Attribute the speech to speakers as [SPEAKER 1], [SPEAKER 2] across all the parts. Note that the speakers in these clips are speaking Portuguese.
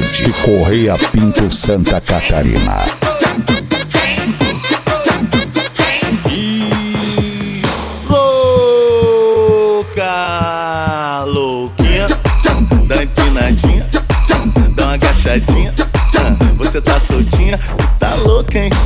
[SPEAKER 1] de Correia Pinto, Santa Catarina.
[SPEAKER 2] Louca, louquinha, dá uma empinadinha, dá uma agachadinha. Você tá soltinha, tá louca, hein?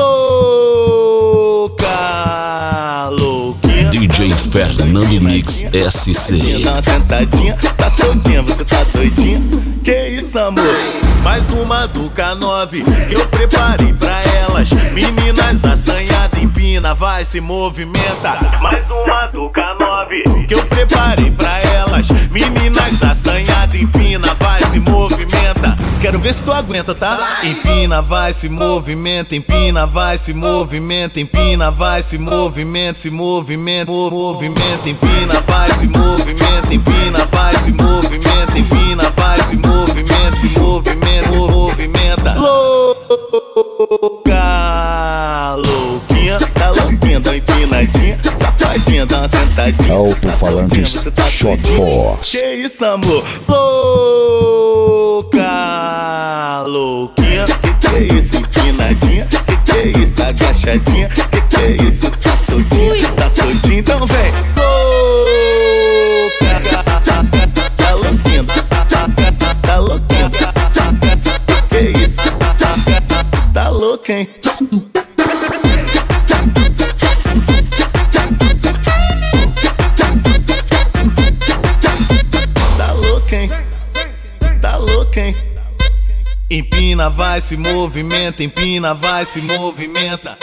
[SPEAKER 2] Louca, louquinha.
[SPEAKER 3] DJ Fernando Mix SC.
[SPEAKER 2] Dá uma sentadinha, tá soltinha, você tá doidinha. Que isso, amor? Mais uma do K9 que eu preparei pra elas. Meninas assanhadas, empina, vai, se movimenta. Mais uma do K9 que eu preparei pra elas. Meninas assanhadas, empina, vai, se movimenta. Quero ver se tu aguenta, tá? Empina, vai, se movimenta. Empina, vai, se movimenta. Empina, vai, se movimenta. Se movimenta, movimenta. Empina, vai, se movimenta. Empina, vai, se movimenta. Empina, vai, se movimenta. Se movimenta, movimenta. Louca, louquinha, tá louquinha, dá uma empinadinha, safadinha, dá uma sentadinha.
[SPEAKER 1] Alto-falantes Shot Force.
[SPEAKER 2] Que isso, amor? Louca, louquinha, que é isso, empinadinha? Que é isso, agachadinha? Que é isso, tá soltinha? Tá soltinha, então vem. Louca, tá louquinha, tá louquinha. Que é isso, tá louca, hein? Tá louca, hein? Empina, vai, se movimenta. Empina, vai, se movimenta.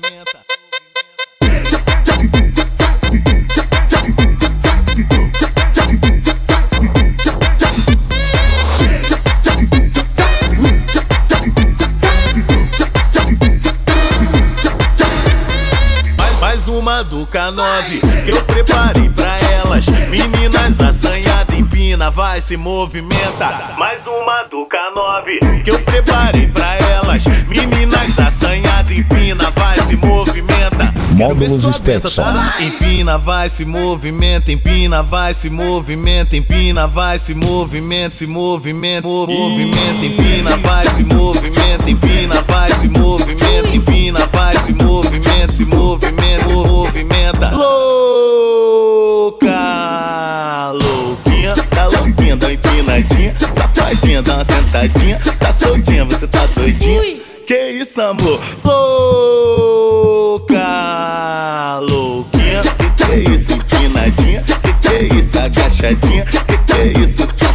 [SPEAKER 2] Mais uma do K9 que eu preparei pra elas. Meninas assanhadas, empina, vai, se movimenta. Mais uma do K9 que eu preparei pra elas. Meninas assanhadas, empina, vai, se movimenta.
[SPEAKER 1] Módulos Stetson.
[SPEAKER 2] Empina, vai, se movimenta. Empina, vai, se movimenta. Empina, vai, se movimenta. Se movimenta, movimenta. Empina, vai, se movimenta. Empina, vai, se movimenta. Empina, vai, se movimenta. Se movimenta, movimenta. Louca, louquinha, tá louquinha, dá uma empinadinha, safadinha, dá uma sentadinha, tá soltinha, você tá doidinha. Que isso, amor? Louca, louquinha, que é isso, empinadinha? Que é isso, agachadinha? Que é isso, tá